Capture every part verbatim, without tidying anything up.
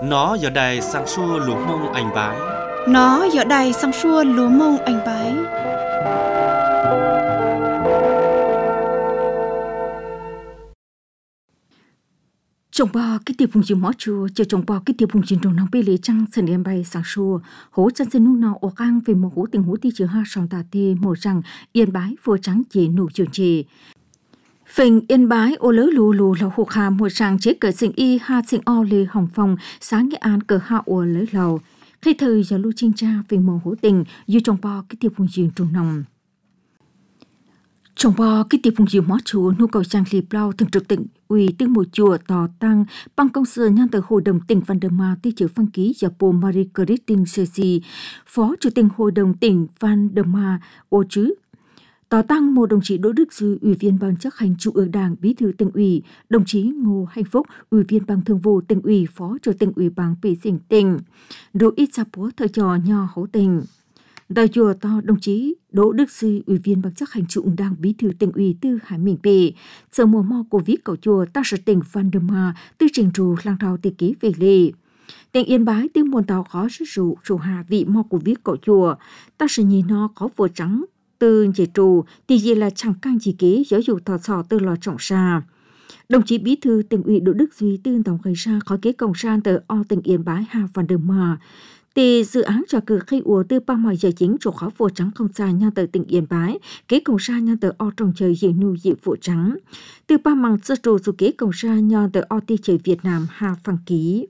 Nó giờ đài sang xua lúa mông anh bái. Nó giờ đài sang xua lúa mông anh bái. Trồng bò cái tiệp vùng chim mỏ chua chờ trồng bò cái tiệp vùng chim trồng nòng bê lê trăng sân em bay sang xua hố chân sen nu nào ở gang về một hố tình hố ti chứa ha sòng tà tê màu rằng yên bái vừa trắng chế nụ trường trề phình yên bái ô lỡ lù lù lầu hộp hà mùa sang chế cờ sinh y ha sinh o lê hồng phong sáng nghệ an cờ hạ ô lỡ lầu khi thời giờ lưu trinh tra phình màu hố tình như trồng bò cái tiệp vùng chim trồng nòng trồng bò cái tiệp vùng chim mỏ chua nhu cầu trang liệp lao thường trực tỉnh ủy tương một chùa tò tăng bằng công sự nhân từ hội đồng tỉnh Van der Ma ti chữ phân ký do bà Marie Christine Ceci phó chủ tịch hội đồng tỉnh Van der Ma ô chứ tò tăng một đồng chí Đỗ Đức Dư ủy viên ban chấp hành trung ương đảng bí thư tỉnh ủy đồng chí Ngô Hạnh Phúc ủy viên ban thường vụ tỉnh ủy phó chủ tịch ủy ban bị tỉnh tỉnh rồi ít sa búa thời trò nho hấu tỉnh đại chùa to đồng chí Đỗ Đức Sư ủy viên ban chấp hành trung ương đảng bí thư tỉnh ủy Tư Hải Minh Bể giờ mùa mo covid cầu chùa ta sở tỉnh Van der Ma tư trình trù lang thao tê ký về lệ tỉnh Yên Bái tiếng muôn tàu khó sức rủ rủ hà vị mo covid cầu chùa ta sở nhìn nó có vừa trắng từ chế trù thì gì là chẳng căng chỉ kế giáo dục thọ sò từ lò trọng xa đồng chí bí thư tỉnh ủy Đỗ Đức Duy tư tổng gây ra khó kế công san từ o tỉnh Yên Bái hà Van der Ma thì dự án cho cử khi ủa từ ba mọi giờ chính chỗ khó vô trắng không xa nhau từ tỉnh Yên Bái kế cầu xa nhau từ o trồng trời dị nu dị vụ trắng từ ba măng sơ trù dù kế cầu xa nhau từ o ti trời Việt Nam hà phăng ký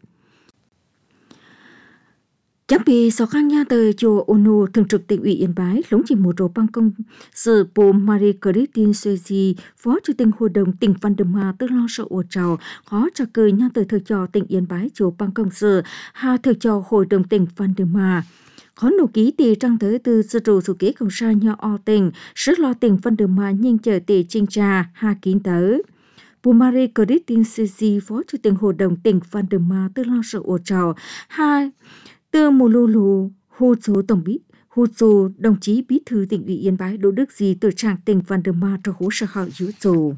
chẳng bị sáu khang nha từ chùa Onu thường trực tỉnh ủy Yên Bái lúng chỉ một rổ băng công sự bà Marie Christine Ceci phó chủ tịch hội đồng tỉnh Van der Ma tức lo sợ ủa trào khó cho cười nha từ thời trò tỉnh Yên Bái chùa băng công sự hà thời trò hội đồng tỉnh Van der Ma khó nổ ký tì trang tới từ sự trụ sự kế công sa nho o tỉnh sức lo tỉnh Van der Ma nhưng chờ tì trinh trà hà kín tới bà Marie Christine Ceci phó chủ tịch hội đồng tỉnh Van der Ma tức lo sợ ủa trào hà từ mùa lù lù hô số tổng bí hô số đồng chí bí thư tỉnh ủy Yên Bái Đỗ Đức Duy từ trạng tỉnh Van der Ma cho hỗ trợ họ dữ dồ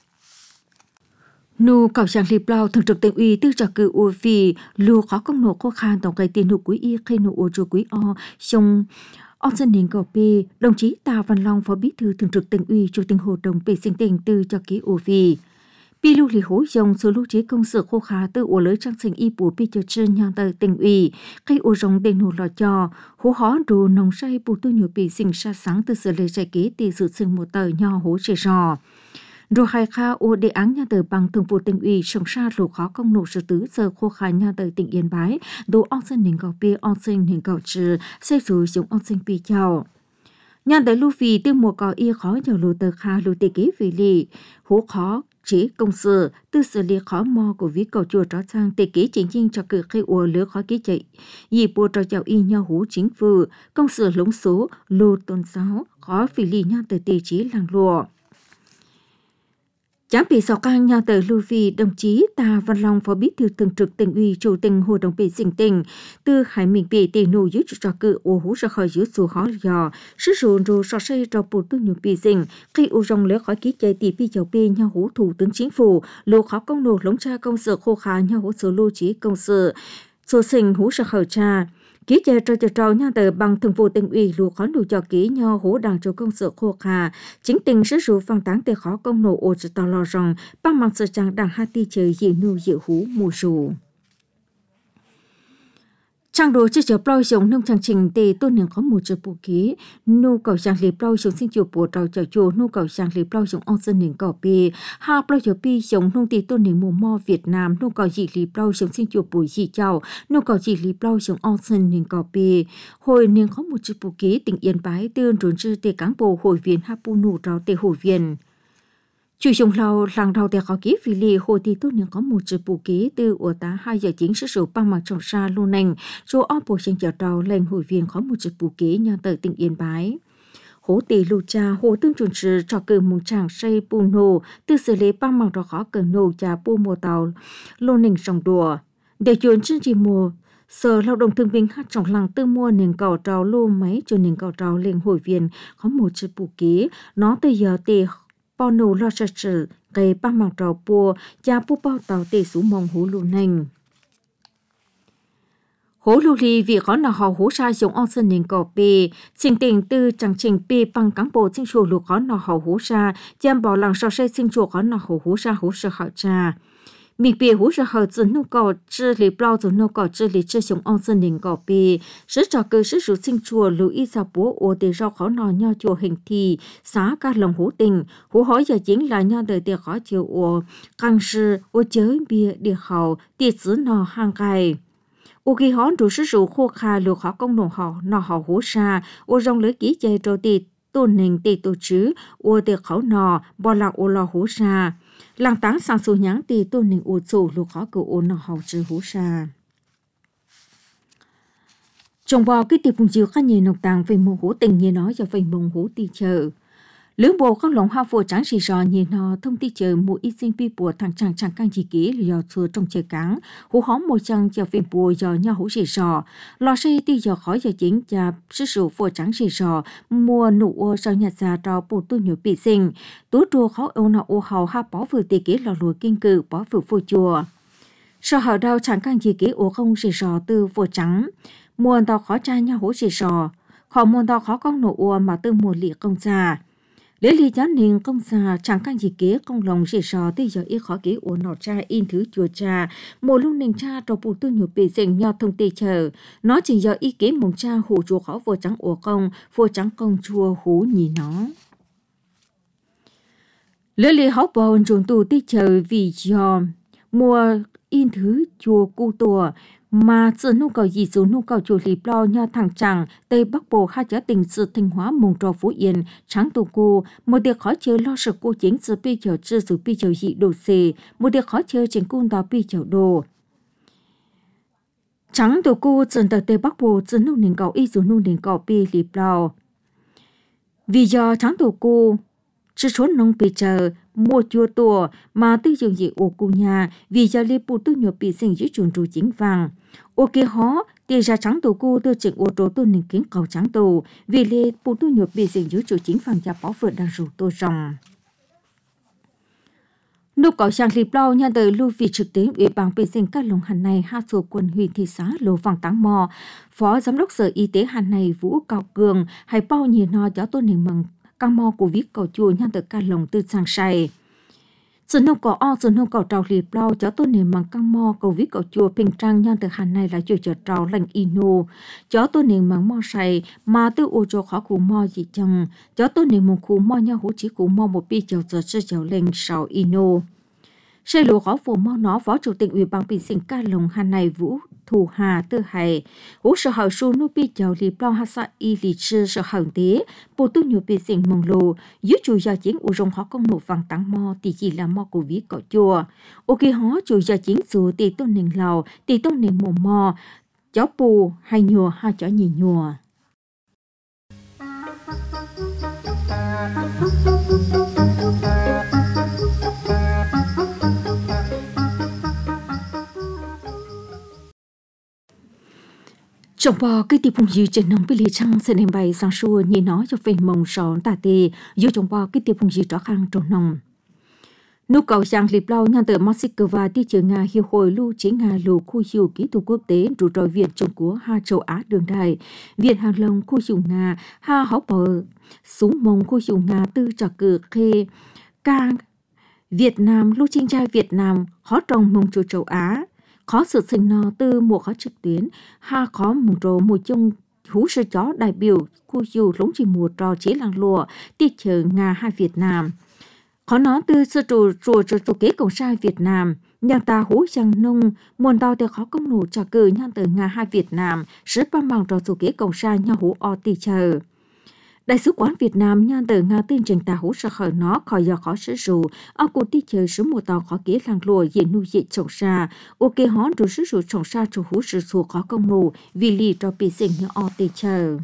nô cầu trang liệp lao thường trực tỉnh ủy tư trả cử u vì lù khó công nổ khó khăn tổng cái tiền nụ quý y khi nụ ô chùa quý o sông o dân ninh gò pê đồng chí Tà Văn Long phó bí thư thường trực tỉnh ủy chủ tịch hội đồng vệ sinh tỉnh tư cho ký u vì pi lưu lì hối dòng số lưu trí công sự khô khá từ ổ lưới trang sinh y bùa pi chờ chân nhang tờ tỉnh ủy khi ổ rồng đền hồ lò cho hố hó đồ nồng say bù tu nhiều bị sinh sa sáng từ sự lệ trái kế tỷ sự sinh một tờ nho hố trẻ rò rồi hai kha ổ đề án nhà tờ bằng thường vụ tỉnh ủy sống xa lục khó công nổ sự tứ giờ khô khá nhà tờ tỉnh Yên Bái đồ on sinh hình gạo pi on sinh hình gạo trừ xây dù dùng on sinh pi chào nhà tờ lưu vì tiêu mùa cò y khó nhờ lù tờ kha lù tê kế vì lì hố khó chế công sự từ xử lý khó mò của viết cầu chùa trót sang tê kế chính chính cho cử khi ủa lứa khó kế chạy dì bùa trò chào y nhau hú chính phủ công sự lống số lô tôn giáo khó phỉ lì nhau tờ tê chế làng lùa Chám bị sọc cang nhà tờ lưu vì đồng chí Tà Văn Long phó bí thư thường trực tỉnh ủy chủ tịch hội đồng vệ sinh tỉnh từ Hải Minh bị tỷ nụ dưới trò cự ô hú ra khỏi dưới số khó dò sức rùn rù so xây trò bù tư nhiều bị sinh khi ô rong lỡ khỏi ký chạy tỷ bị dầu bê nhau hú thủ tướng chính phủ lô khó công nổ lống cha công sự khô khá nhau hú số lưu trí công sự số sinh hú ra khỏi cha ký chạy trò trò trò nhà tờ bằng thường vụ tỉnh ủy lù khó đủ cho ký nhau hú đảng cho công sự khô khá chính tình sức rù phang táng tê khó công nổ ô cho tò lò rong bằng mặt sự trang đảng hai ti trời dị nụ dị hú mù rù trang đồ chưa chờ bao giống nông trang trình tê tôn nền có một chợ bù ký nô cầu trang liệp bao giống sinh chiều bùa trào chợ chùa nô cầu trang liệp bao giống ông dân nền cầu bì ha bao giờ bì giống nông tê tôn nền mùa mo Việt Nam nô cầu dị liệp bao giống sinh chiều bùi dị chào nô cầu dị liệp bao giống ông dân nền cầu bì hồi nền có một chợ bù ký tỉnh Yên Bái tương trốn chư tê cán bộ hội viên ha pu nụ trào tê hội viên chủ dùng lâu làng đầu tè khó ký vì lì hồi thì tốt nên có một chữ bù ký từ ở tá hai giờ chính sức số bằng mặt trồng xa luôn nành rồi áp bộ sinh chợ đầu lên hội viên có một chữ bù ký nhà tờ tỉnh Yên Bái hố tỷ lù cha hồ tương chuẩn sự cho cử mùng tràng xây bù nô từ xử lý bằng mặt đó khó cờ nô cha bù mùa tàu luôn nành sòng đùa để chuyển chương trình mùa Sở Lao động Thương binh hát trọng làng tư mua nền cầu trào lô máy cho nền cầu trào lên hội viên có một chữ bù ký nó từ giờ tì bao nô lo sợ sự gây ba mặt trò bùa cha bù bao tàu tê sú mong hú lù nành Hố lưu ly vì có nào họ hố sa dùng ông sân nền cổ bì, trình tình tư chẳng trình bì bằng cán bộ sinh chùa lục có nào họ hố sa, giam bỏ lòng sau xây sinh chùa có nào họ hố sa hố sa họ cha. Mình bị hú ra hậu dân nô cỏ chư lý bao dân nô cỏ chư lý chư sống ông dân đình cỏ bì sức trò cơ sức rủ sinh chùa lưu ý ra bố ô để rau khó nò nho chùa hình thì xá ca lòng hú tình hú hỏi giờ chính là nho đời để khó chịu ô càng sư ô chới bia địa hậu địa xứ nò hàng cài ô khi hón rủ sức rủ khô khà lưu khó công nổ họ nò họ hú xa ô rong lưới ký chạy trò tì tôn nình tì tổ chứ ô để khó nò bỏ lạc ô lò hú xa làng táng sang số nháng tì tôn nình ô sổ lục khó cầu ô nọ hậu trừ hú xa. Trong bò cái tiệp phùng chiều khá nhẹ nọc tàng về mông hú tình như nói cho về mông hú tì chờ. Lưỡng bộ các lòng hoa phổ trắng xì rò như nó thông ti chờ mùa y sinh pi bùa thằng chàng chàng căng chỉ kỹ lìa xưa trong chờ cáng. Hú hóm mùa chăng cho về bùa do nhau hú xì rò. Lò xây ti giờ khỏi giờ chính cho sức sụ phổ trắng xì rò. Mùa nụ ô sau nhà già trò bù tu nhủ bị sinh. Tú trùa khó âu nọ ô hào ha bỏ vừa tì kỹ lò lùi kinh cử bỏ vừa phô chùa. Sau hào đau chàng căng chỉ kỹ ô không xì rò từ phổ trắng. Mùa tàu khó cha nhau hú xì rò. Khỏi mùa tàu khó con nụ ô mà từ mùa lị công già. Để lý giáo ninh công xa chẳng căn gì kế công lòng dễ sò tới giờ ý khó kế ổn nọ cha in thứ chùa cha một lúc ninh cha trò bù tu nhục bị dình nhau thông tì chờ nó chỉ giờ ý kế mong cha hủ chùa khó vô trắng ổ công vô trắng công chùa hủ nhì nó lỡ lý hóc bồn trốn tù tì chờ vì do mùa in thứ chùa cu tùa mà sự nhu cầu gì dù nhu cầu chủ lý lo nha thằng chàng Tây Bắc Bộ hai giá tình sự Thanh Hóa mùng trò Phú Yên trắng tù cô một điều khó chơi lo sự cô chính sự bi chở chưa sự bi chở dị đồ xề một điều khó chơi chính cung đó bi chở đồ trắng tù cô dần từ Tây Bắc Bộ sự nhu nền cầu y dù nhu nền cầu bi lý lo vì do trắng tù cô chứ trốn nông bị chờ mua chua tùa mà tư dụng dị ô cụ nhà vì do lý bù tư nhộp bị sinh giữ chuồn trù chính vàng. Ô kia hó, tì ra trắng tù cô tư trình ô trố tôn nền kiến cầu trắng tù vì lý bù tư nhộp bị sinh giữ chủ chính vàng và bỏ vượt đang rủ tô rồng. Nụ cầu sang liệp lâu nhà đời lưu vị trực tế ủy ban bị sinh các lồng hàn này hạ thuộc quần huyện thị xã Lô Vàng Táng Mò, Phó Giám đốc Sở Y tế hàn này Vũ Cao Cường hay bao nhiêu no cho tôn nền mừng căng mò của viết cầu chùa nhân từ ca lồng từ sang say. Sự nông cỏ o sự nông cỏ trào liệp lao cho tôn nền bằng căng mò cầu viết cầu chùa bình trang nhân từ hàn này là chùa chợ trào lành ino. Cho tôn nền bằng mò say mà từ ô cho khó cụ mò gì chăng. Cho tôn nền mong cụ mò nhau hữu chỉ cụ mò một bi chào giờ chơi chào lành sào ino. Xây lúa khó phù mò nó phó chủ tịch ủy ban bình sinh ca lồng hàn này Vũ Thủ Hà Tư Hải, hữu sở hậu su nô bi chào liệp lao hạ sa y lý sư sở hậu tế, bộ tu nhiều bị sinh mong lô, dưới chủ gia chính u rong họ công nộ vàng táng mò thì chỉ là mò của ví cọ chùa. Ok họ chủ gia chính dù tỷ tôn nền lào, tỷ tôn nền mồ mò, chó bù hay nhùa hai chó nhì nhùa. Trong bò cái tiệp phùng dư trên nông bị lì trăng sẽ nên bày sang xua như nó cho phê mông sòn tà tì dù trong bò cái tiệp phùng dư đó khang trồn nông. Nhu cầu sang liệp lâu nhân từ Moscow đi chợ Nga hiệp hội lưu chế Nga lưu khu hiệu kỹ thuật quốc tế rủ trò Việt trong của hai châu Á đường đại Việt Hàng Long khu hiệu Nga ha hó bờ súng mông khu hiệu Nga tư trò cử khê ca Việt Nam lưu chính trai Việt Nam khó trồng mông châu châu Á khó sự sinh no từ mùa khó trực tuyến ha khó mùng trồ mùa chung hú sơ chó đại biểu khu dù lống chỉ mùa trò chế làng lụa tiết chờ Nga hai Việt Nam khó nó từ sơ trù chùa trù trù kế cộng sai Việt Nam nhà ta hú chẳng nông muôn đào từ khó công nổ trả cử nhân từ Nga hai Việt Nam rất ban bằng trò trù kế cộng sai nhà hú o tì chờ. Đại sứ quán Việt Nam nhân từ Nga tin trình ta hú sợ khởi nó khỏi giờ khó sử dụng ở cuộc đi chờ số một tàu khó kế làng lùa diện nuôi dị trồng xa ok hón rồi sử dụng trồng xa chủ hú sử dụng khó công nổ vì lì cho bị sinh như o tì chờ.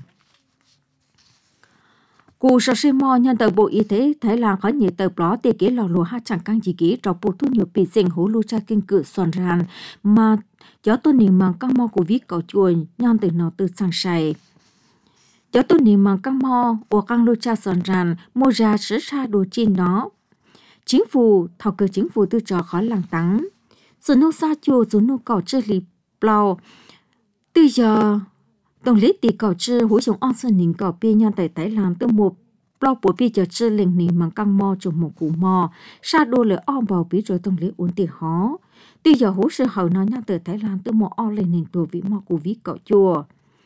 Cụ sở sinh mò nhân từ Bộ Y tế Thái Lan có nhiều tờ đó tì kế lò lùa hát chẳng căng gì kế cho bộ thu nhiều bị sinh hú lưu cha kinh cử soàn ràn mà cho tôn nền mang căng mò của viết cầu chuồn nhân từ nó từ sang say. Cho tôi niệm bằng căng mò, của căng lô cha sòn ràn, mô ra sửa ra đồ trên nó. Chính phủ, thảo cơ chính phủ tư trò khó làng tắng. Sự nô xa chùa dù nô cỏ chơi lì blau. Từ giờ tổng lý tỷ cầu chư hữu dùng on sơn nín cầu bia nhan tại Thái Lan từ một bao bố bia giờ chư lệnh nín bằng căng mò trong một củ mò sa đô lỡ on bào bí rồi tổng lý uốn tiền hó. Từ giờ hữu sự hậu nói nhan tại Thái Lan từ một on lệnh nín tổ vĩ mò củ ví cậu chùa.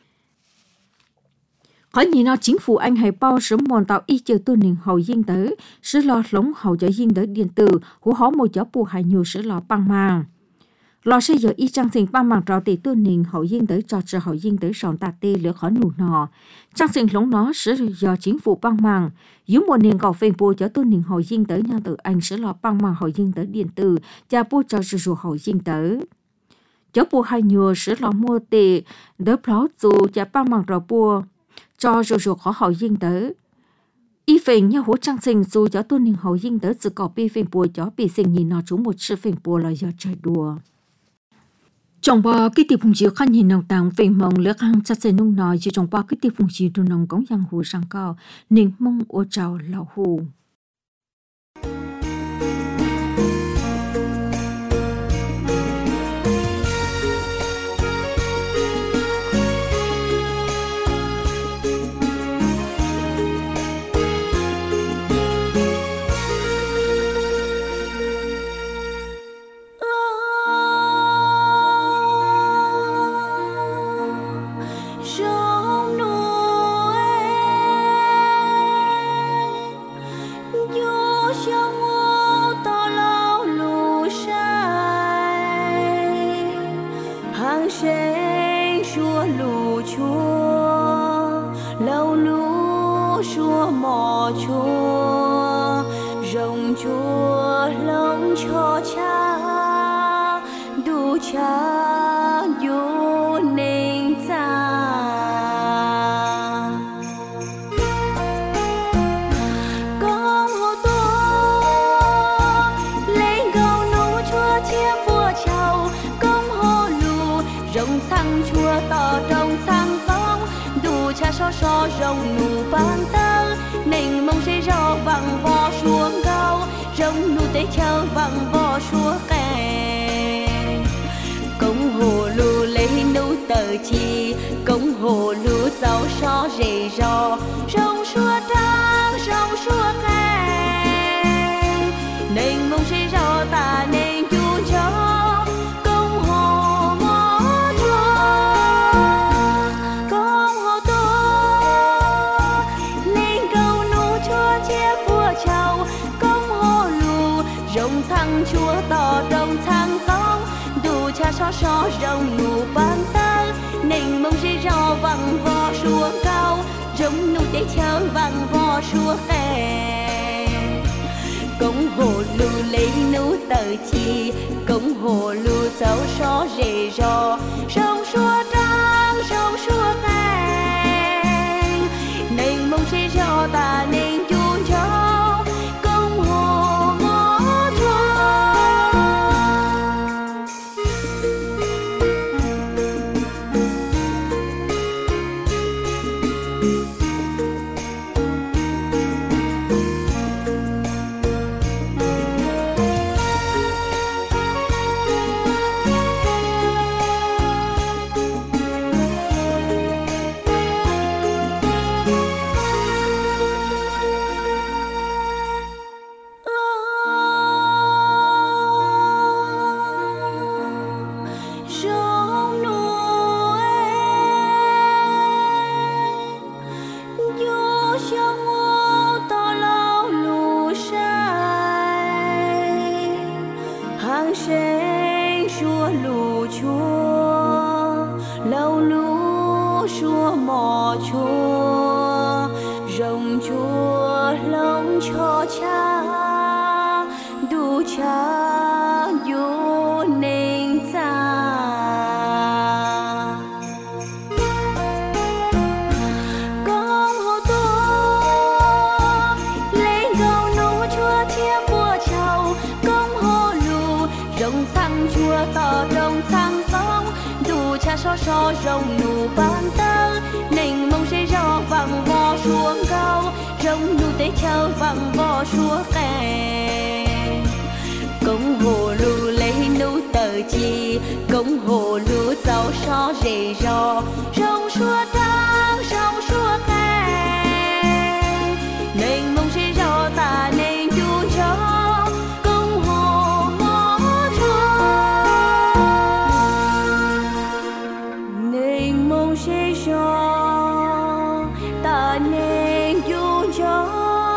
Khỏi nhìn nó chính phủ Anh hay bao sớm mòn tạo y chờ tu nín hậu dinh tới sự lo lống hậu giờ dinh tới điện tử hữu hó một gió bù hay nhiều sự lo băng màng. Lò xây giờ y trang sinh ba mảng trào tỷ tu nình hậu dinh tới cho trở hậu dinh tới sòn tà tê lửa khó nụ nọ. Trang sinh lống nó sẽ do chính phủ băng mảng. Dưới một nền gạo phên bùa cho tu nình hậu dinh tới nhà tự Anh sẽ lò băng mảng hậu dinh tới điện tử và bùa cho sử dụng hậu dinh tới. Cho bùa hai nhùa sẽ lò mua tệ đỡ pháo dù và băng mảng trào bùa cho sử dụng khó hậu dinh tới. Y phình nhà hỗ trang sinh dù cho tu nình hậu dinh tới sự cỏ bì phên bùa cho bì sinh nhìn nó trú một sự phên bùa là do trời đùa. Trong bò cái tiệp phùng chiếu khăn nhìn nông tàng về mong lỡ khăn chắc sẽ nông nói chứ trong bò cái tiệp phùng chiếu đồ nông cống giang hồ sang cao nên mong ô trào lão hồ. So rồng nụ ban tơ nền mông sẽ rò vàng vò xuống cao rồng nụ tế chờ vàng vò xuống kè công hồ lù lấy nụ tờ chi công hồ lù giàu so rề rò rồng xua trăng rồng xua kè nền mông sẽ rò ta nên chu cho chúa tỏ đồng thang tông đủ cha so so rồng nụ ban tơ nền mông sẽ rò vàng vò xuống cao rồng nụ tế chờ vàng vò xuống kè công hồ lù lấy nụ tờ chi công hồ lù cháu so rề rò rồng xua trăng rồng xua kè nền mông sẽ rò ta nên chun cho so so rồng nụ ban tơ nền mông sẽ rò vàng vò xuống cao rồng nụ tế chờ vàng vò xuống kè công hồ lù lấy nụ tờ giờ chi công hồ lũ giàu so rề rò rong xua trăng rong xua kè nên mong sẽ rò ta nên chu cho công hồ mó cho nên mong sẽ rò ta nên chu cho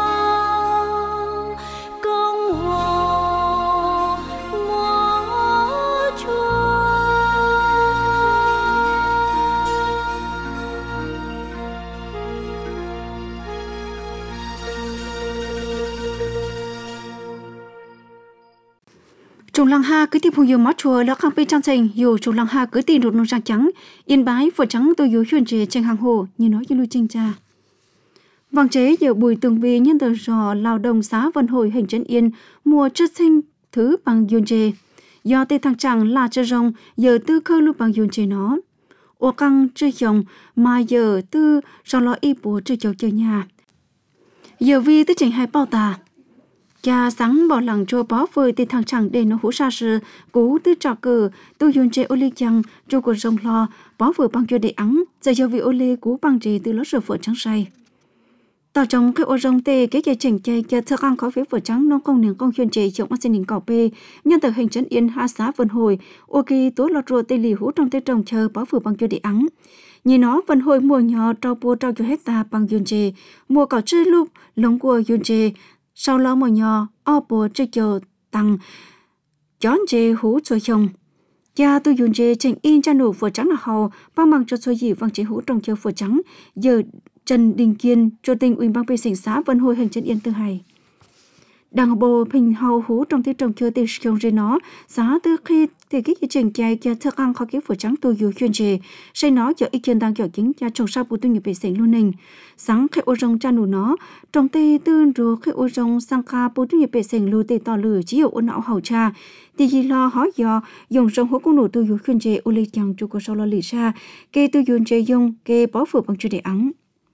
Trung Lăng Ha cứ tìm phù yêu mót chùa là khang pe trang thành yêu Trung Lăng Ha cứ tìm đột nông trang trắng yên bái phở trắng tôi yêu chuyên chế trên hàng hồ như nói như lui trinh cha vàng chế giờ bùi tường vì nhân tờ rò lao động xã vận hội hành trấn yên mùa chất sinh thứ bằng yôn chế do tê thằng chẳng là chơi rong giờ tư khơi lúc bằng yôn chế nó ô căng chơi dòng mà giờ tư rò lo y bùa chơi chầu chơi nhà giờ vì tư chỉnh hai bao tà cha sáng bỏ lẳng cho bó phơi thì thằng chẳng để nó hú sa sự cú tư trò cờ tôi yun chế ô lê chăng cho cuộc rong lo bó vừa bằng cho để ắng giờ giờ vì ô lê cú bằng chế từ lót sờ phở trắng say tao trong cái ô rong tê cái cái chỉnh chơi cái thơ ăn có phía phở trắng nó công niệm công yun chế trong mắt sinh cỏ bê nhân từ hình trấn yên ha xã vân hồi ô kỳ tối lọt rùa tê lì hú trong tê trồng chờ bó vừa bằng cho để ắng nhìn nó vân hồi mùa nhỏ trâu bùa trâu cho hết ta bằng yun chế mùa cỏ chơi lúc lồng của yun chế sau đó một nhỏ ở bộ chơi chờ tăng chọn chế hú cho chồng cha tôi dùng chế trình in cho nụ phở trắng là hầu bao mang cho số gì vang chế hú trong chờ phở trắng giờ Trần Đình Kiên cho tình ủy ban bê sinh xã Vân Hồi hành trấn yên tư hải đằng bộ bình hầu hú trong tiết trồng chờ tiền trồng trên nó giá từ khi thì cái trình chạy kia thức ăn khó kiếm phở trắng tôi dùng chuyên chế xây nó cho ý kiến đang kiểu chính cha trồng sao bù tu nhập bê sinh luôn nình sáng khi ô rong cha nụ nó trong tê tương rồi khi ô rong sang ca bù tu nhập bê sinh lưu tê to lửa chỉ hiệu ôn não hậu cha thì gì lo hỏi do dùng rong hố công nụ tôi dùng chuyên chế ô lê chẳng cho cô sau lo lì xa kê tôi dùng chế dùng kê bó phở bằng chuyên đề ắng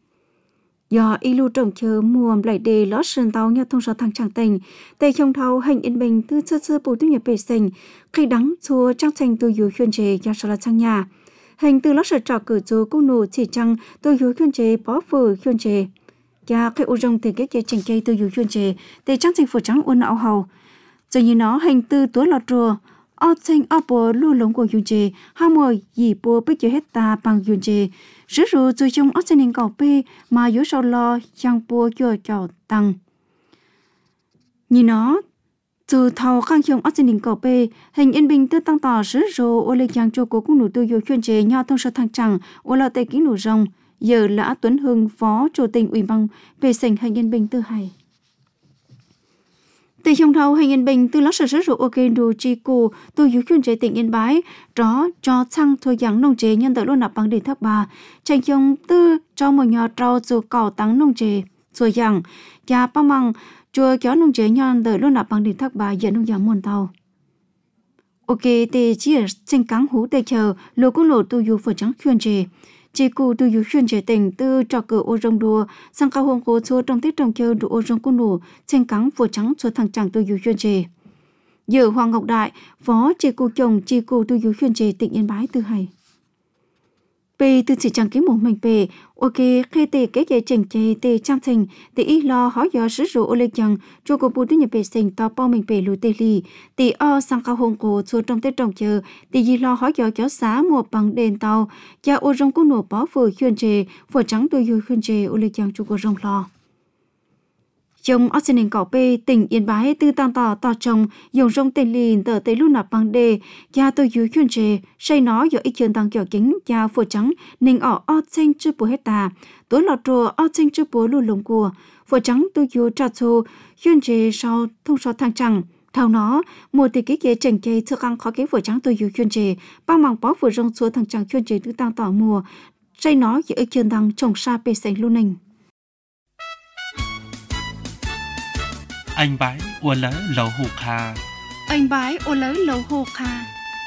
do y lưu trồng chờ mùa lại đề lót sơn tàu nhà thông số thằng chẳng tình tây trong thâu hành yên bình tư sơ sơ bù tu nhập bê sinh khi đắng chùa trang thành tôi dùng chuyên chế cho sau là sang nhà hành từ lót sở trò cử chú công nụ chỉ chăng tôi dùng chuyên chế bó phở chuyên chế cha khi ô rong thì cái cái chỉnh cây tôi dùng chuyên chế để trang thành phở trắng ôn não hầu rồi như nó hành từ tối lọt rùa ở trên ở bộ lưu lống của chuyên chế hai mươi gì bộ biết cho hết ta bằng chuyên chế rứa rùa rồi trong ở trên nền cầu pe mà yếu sau lo chẳng bộ cho chào tăng như nó từ thầu khang trong ở trên nền cầu pe hình yên bình tư tăng tỏ rứa rùa ô lê chẳng cho cố cũng nụ tôi dùng chuyên chế nhau thông số thăng chẳng ô lo tây kỹ nụ rồng giờ là Tuấn Hưng phó chủ tịch ủy ban về sảnh hành yên bình tư hải từ trong thầu hành yên bình từ lót sở rứa ok đồ chi cụ tôi dùng chuyên chế tỉnh yên bái đó cho xăng thôi giảng nông chế nhân tới luôn nạp bằng để thấp bà tranh trong tư cho một nhà trâu dù cầu tăng nông chế rồi giảng nhà ba măng chùa kéo nông chế nhân tới luôn nạp bằng để thấp bà dẫn nông giảng muôn tàu ok thì chỉ ở trên cáng hú tê chờ lô cũng lô tôi dùng phở trắng chuyên chế chỉ cụ tôi dùng chuyên chế tỉnh tư trò cử ô rong đùa sang cao hông cố chùa trong tiết trồng chơi đủ ô rong cũng nổ trên cáng phở trắng chùa thằng chẳng tôi dùng chuyên chế giờ Hoàng Ngọc Đại phó chỉ cụ chồng chỉ cụ tôi dùng chuyên chế tỉnh Yên Bái tư hải P từ chỉ chẳng kiếm một mình P ok khi tê cái cái chỉnh chế tê trang thành tê y lo hỏi giờ sử dụng ô lê chẳng cho cô bù tư nhập bề sinh to bao mình P lùi tê lì tê o sang cao hông cổ chùa trong tết trồng chờ tê y lo hỏi giờ kéo xá một bằng đèn tàu cha ô rong cô nổ bó phở chuyên chế phở trắng tôi dùng chuyên chế ô lê chẳng cho cô rong lo trong ở trên nền cỏ pe tỉnh Yên Bái tư tăng tỏ tỏ trồng dùng rong tên lìn tờ tây luôn nạp bằng đề cha tôi dưới chuyên chế xây nó do ý kiến tăng kiểu kính cha phở trắng nên ở ở trên chữ bùa hết ta tối lọt rùa ở trên chữ bùa luôn lồng cua phở trắng tôi dưới trà xô chuyên chế sau thông số thang trăng thao nó một thì cái kế chỉnh cây thức ăn khó cái phở trắng tôi dưới chuyên chế bao màng bó phở rong số thang trăng chuyên chế tư tăng tỏ mùa xây nó do ý kiến tăng trồng sa pe xanh luôn nình anh bái ua lỡ lầu hụt hà anh bái ua lỡ lầu hụt hà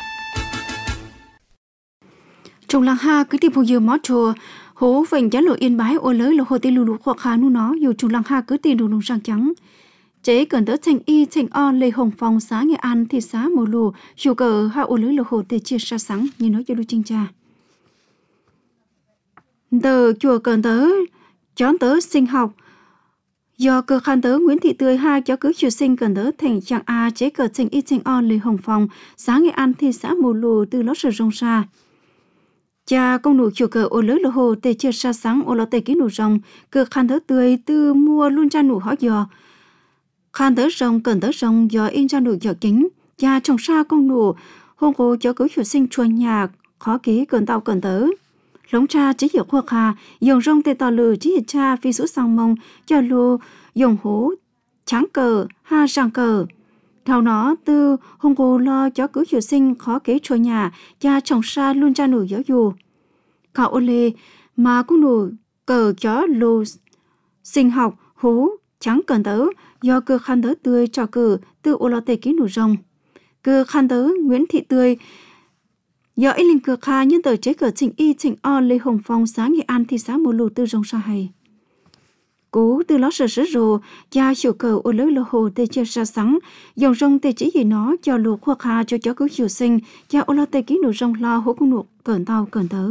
trong làng ha cứ tìm phụ mót chùa hố vành giá lộ Yên Bái ua lỡ lầu hồ tê lù lù hoặc hà nu nó dù trong làng ha cứ tìm đồ nông sang trắng chế cần đỡ thành y thành o Lê Hồng Phong xã Nghệ An thị xã Mù Lù chủ cờ hạ ô lưới lô hồ tê chia sa sáng như nói cho lưu trinh cha tờ chùa cần tớ chón tớ sinh học do cơ khăn tớ Nguyễn Thị Tươi hai cho cứ chủ sinh cần tớ thành trạng a chế cờ thành y thành o Lê Hồng Phong xã Nghệ An thị xã Mù Lù từ lót sử rong xa cha công nụ chủ cờ ô lưới lô hồ tê chia sa sáng ô lô tê ký nụ rong cơ khăn tớ Tươi từ mua luôn cha nụ họ dò khăn tớ rong cần tớ rong do in ra nụ dò kính cha trồng xa công nụ hôn cô cho cứ chủ sinh chuồn nhà khó ký cần tàu cần tớ lống cha chỉ hiểu khoa kha dùng rong tê tò lừ chỉ cha phi số sang mông cho lô dùng hố trắng cờ ha sang cờ thảo nó từ hôn cô lo cho cứ chủ sinh khó ký chuồn nhà cha trồng xa luôn cha nụ giáo dù cả ô lê mà cũng nụ cờ chó lô sinh học hố trắng cần tớ do cơ khăn tớ Tươi cho cử từ ô lô tê ký nụ rong cơ khăn tớ Nguyễn Thị Tươi do ý linh cơ kha nhân tờ chế cờ trình y trình o Lê Hồng Phong xã Nghệ An thị xã Mù Lù từ rong sa hay cố từ lót sờ sờ rồ cha chủ cờ ô lưới lô hồ tê chia sa sáng dòng rong tê chỉ gì nó cho lù khoa kha cho chó cứ chiều sinh cha ô lô tê ký nụ rong lo hố cung nụ cẩn tao cẩn tớ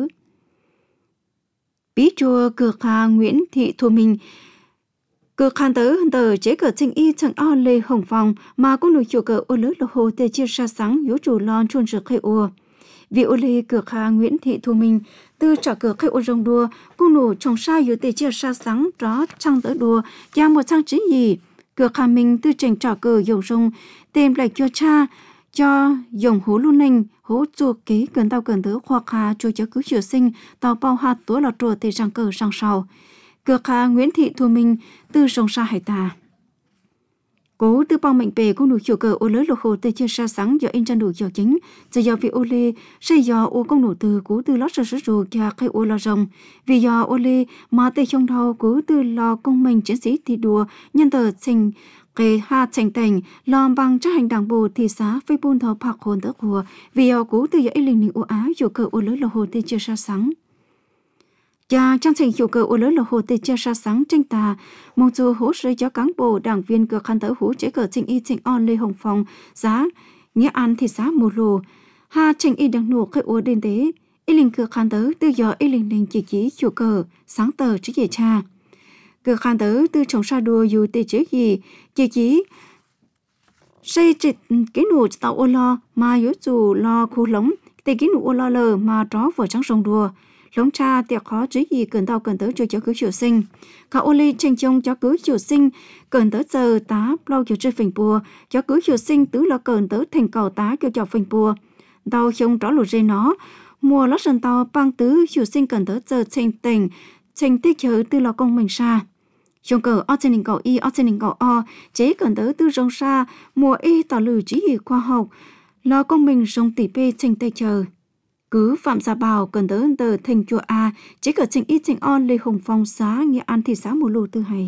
bí chùa cơ kha Nguyễn Thị Thu Minh cơ khăn tớ tờ chế cờ trình y trình o Lê Hồng Phong mà cũng nụ chủ cờ ô lưới lô hồ tê chia sa sáng yếu chủ lon chuồn rực khai ô vì ô lê cửa kha Nguyễn Thị Thu Minh từ trả cửa khai ô rong đua cung nụ trồng sa yếu tê chia sa sáng đó trăng tớ đua và một trang trí gì cửa kha mình từ trình trả cửa dòng rong tìm lại cho cha cho dòng hố luôn nành hố chua kế gần tao gần tớ khoa kha cho cháu cứu chữa sinh tàu bao hạt tối là trùa tê răng cờ răng sau cửa kha Nguyễn Thị Thu Minh từ rong sa hải tà cố từ bao mệnh bề cũng đủ chủ cờ ô lưới lô hồ tê chia sa sáng do in chân đủ dò chính giờ do vì ô lê xây do ô công nổ từ cố từ lót sơ sơ rù kia khai ô lo rồng vì do ô lê mà tê trong đầu cố từ lo công mình chiến sĩ thi đua nhân tờ trình kề ha thành thành lòm bằng chấp hành đảng bộ thị xã phê bun thọ phạc hồn tớ của vì do cố từ do in linh linh ô á chủ cờ ô lưới lô hồ tê chia sa sáng cha trang trình chủ cờ ô lưới lô hồ tê chia sa sáng tranh tà mong dù hỗ trợ cho cán bộ đảng viên cửa khăn tớ hỗ chế cờ trình y trình on Lê Hồng Phong giá Nghĩa An thị xã Mù Lù ha trình y đảng nổ khai ô đền tế y linh cửa khăn tớ tư do y linh linh chỉ chỉ chủ cờ sáng tờ chứ gì cha cửa khăn tớ tư trồng sa đùa dù tê chế gì chỉ chỉ xây trịch cái nụ tạo ô lo mà yếu dù lo khu lống tê cái nụ ô lo lờ mà đó vừa trắng rồng đùa lống cha tiệc khó chứ gì cần tao cần tới cho cháu cứu chiều sinh cả ô ly tranh trông cháu cứu chiều sinh cần tới giờ tá lâu chiều chơi phình bùa cháu cứu chiều sinh tứ là cần tới thành cầu tá kêu chào phình bùa tao không rõ lụt dây nó mùa lót sân tao băng tứ chiều sinh cần tới giờ tranh tình tranh tiết chờ tư là công mình xa trong cờ ở trên đỉnh cầu y ở trên đỉnh cầu o chế cần tới tư rong xa mùa y tao lử chỉ gì khoa học lo công mình rong tỷ p tranh tây chờ cứ phạm gia bảo cần tới tờ thành chùa a chế cờ trình ít trình on Lê Hồng Phong xã Nghĩa An thị xã Mù Lù tư hay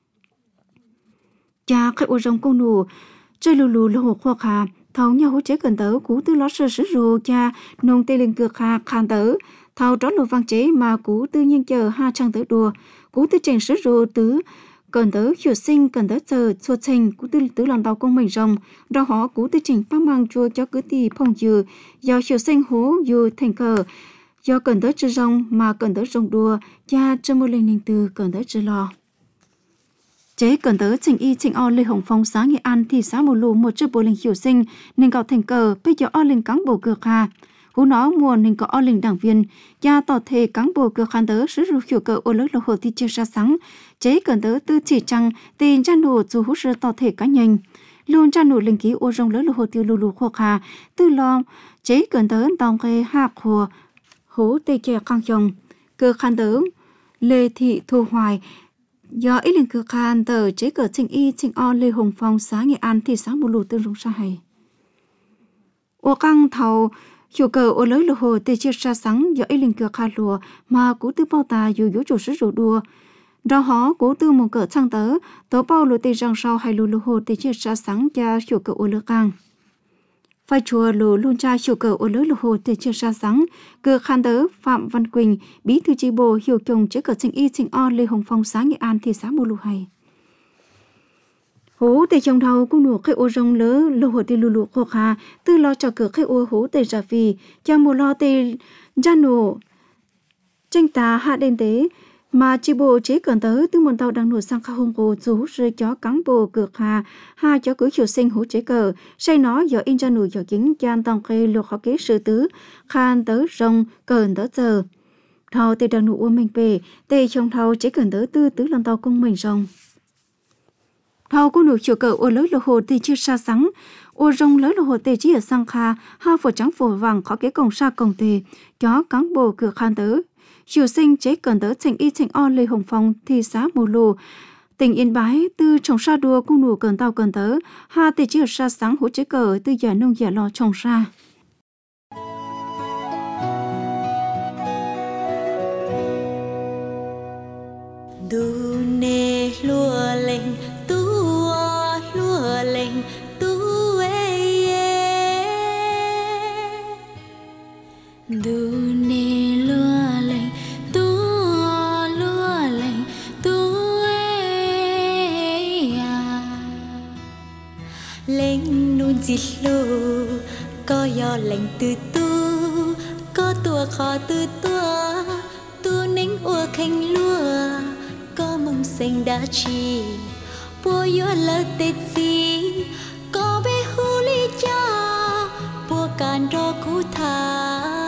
cha khai ô rong công nụ chơi lù lù lù hồ khoa khà thầu nhau hỗ chế cần tới cú tư lót sơ sứ rù cha nông tê lên cược khà khàn tới thầu trót lù vang chế mà cú tư nhiên chờ ha trang tới đùa cú tư trình sứ rù tứ cần tới chiều sinh cần tới giờ chua trình cú tư tứ lần đầu công mình rồng đó họ cú tư trình phát mang chua cho cứ tì phong dừa do chiều sinh hố dừa thành cờ do cần tới chư rồng mà cần tới rồng đùa cha chân mô linh ninh từ cần tới chư lo chế cần tới trình y trình o Lê Hồng Phong xã Nghệ An thị xã Mù Lù một chư bộ linh chiều sinh nên cạo thành cờ bây giờ o linh cán bộ cược hà hú nó mùa nên có o linh đảng viên cha tỏ thể cán bộ cược khán tới sử dụng hiệu cờ ô lưới lô hồ thị chia ra sáng chế cần tới tư chỉ trăng tiền cha nổ dù hú sự tỏ thể cá nhân luôn cha nổ linh ký ô rong lưới lô hồ tiêu lù lù khô khà tư lo chế cần tới tòng khê hạc hồ hú tê chè khang chồng cờ khán tới Lê Thị Thu Hoài do ít linh cờ khán tới chế cờ trình y trình o Lê Hồng Phong xã Nghệ An thị xã Mù Lù tương rung sa hay ô căng thầu chủ cờ ô lưới lô hồ tê chia ra sáng do ít linh cờ khá lùa mà cú tư bao tà dù dũ chủ sử rủ đùa đó họ cú tư một cờ trang tớ tớ bao lùa tê răng sau hay lùa lô hồ tê chia ra sáng cho chủ cờ ô lưới căng phải chùa lùa luôn cha chủ cờ ô lưới lô hồ tê chia ra sáng cờ khán tớ Phạm Văn Quỳnh bí thư chi bộ hiệu chồng chế cờ trình y trình o Lê Hồng Phong xã Nghệ An thị xã Mù Lù hay hú tê trong đầu cũng nụ cái ô rong lỡ lô hồ tê lù lù khô khá tư lo cho cửa cái ô hú tê ra vì cho một lo tê ra nổ tranh tá hạ đền tế mà chi bộ chế cần tới từ một tàu đang nổ sang khá hông cô chú rơi chó cắn bộ cực hà ha chó cứ chiều sinh hú chế cờ say nó giờ in ra nụ giờ chính chan tòng khê lô khó kế sự tứ khan tới rong cờn tới giờ thầu tê đang nụ ua mình về tê trong thầu chế cần tới tư tứ lần tàu công mình rong thầu cô nụ chiều cờ ua lưới lô hồ tê chưa xa sáng ua rong lưới lô hồ tê chỉ ở sang kha ha phổ trắng phổ vàng khó kế cổng xa cổng tê chó cắn bộ cực khan tới chiều sinh chế cần tới thành y thành o Lê Hồng Phong thị xã Mù Lù tỉnh Yên Bái từ trồng sa đua cung nụ cần tàu cần tới ha tê chỉ ở sa sáng hỗ chế cờ từ giả nông giả lo trồng sa Du nê lúa lên tua lúa lên tu ê Du nê lúa lên tua lúa lên tu ê lên nun dịch lù có gió lạnh từ tu có tua khó từ tua tu nính ua khanh lúa có mong xanh đã chi bùa yo lơ tết gì có bé hu li cha bùa can ro cú tha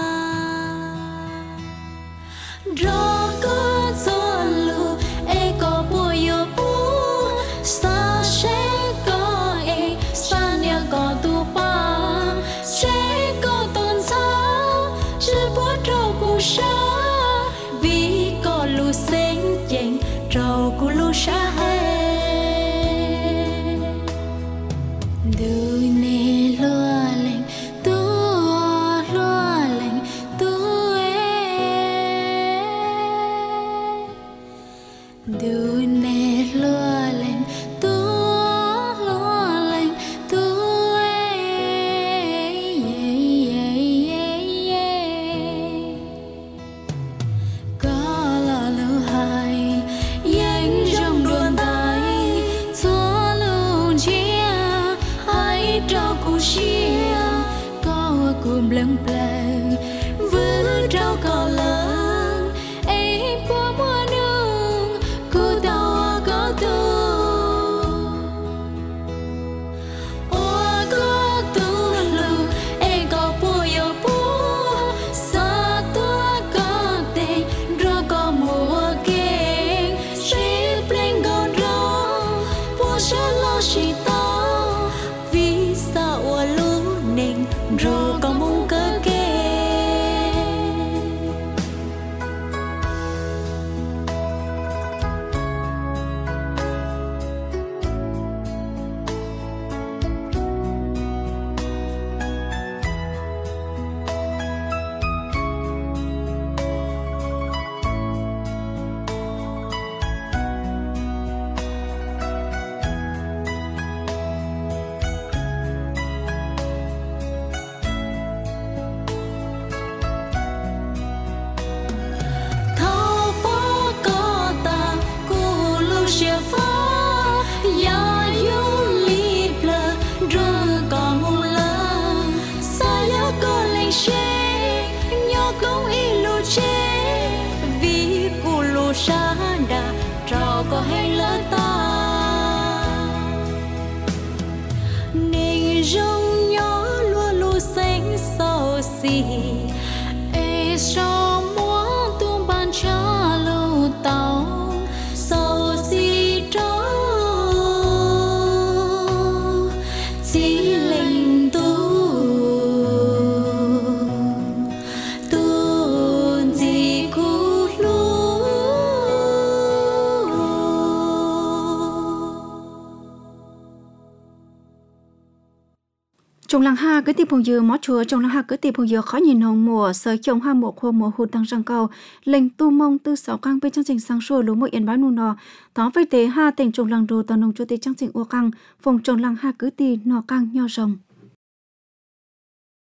ro có gió lu e có bùa yo bùa sa sẽ có e sa nia có tu pa sẽ có tôn sao chỉ bùa trâu cú sa vì có lu xanh chênh trâu cú lu sa hè Du nê lúa lên tua lúa lên tu ê Du nê lúa lên tua lúa lên tu ê có là lưu hai yang trong đuôn tay xóa lưu chia hai trao cú chia có cùng lăng pleng vỡ trao có lớn ấy qua mùa nương cô tao có tu ô có tu lu ấy có bùa yo bùa sa tua có tê ro có mùa keng sẽ pleng có ro bùa sẽ lo chỉ tao vì sao ua lu neng ro có mong cơ kê thao bó có ta cú lu xia phá ya yu li plơ rơ có mù lơ sa ya có lên xe nhỏ công y lu chế vì cú lu sa đà trò có hay lỡ ta nên rong nhỏ lúa lu xanh sầu xì ê sao múa tung ban cha lu tao sầu xì tró chỉ linh tu tu gì cú lu trong làng ha cái tiệp hồng dừa mó chùa trong làng ha cái tiệp hồng dừa khó nhìn hồng mùa sợi chồng ha một khô mùa hụt tăng răng cao lệnh tu mông tư sáu căng bên chương trình sáng sủa lúa mỗi yên bái nụ nọ đó phải tế ha tỉnh trong làng đồ tàu nông chúa tế chương trình ô căng phòng trong làng ha cứ tì nọ căng nho rồng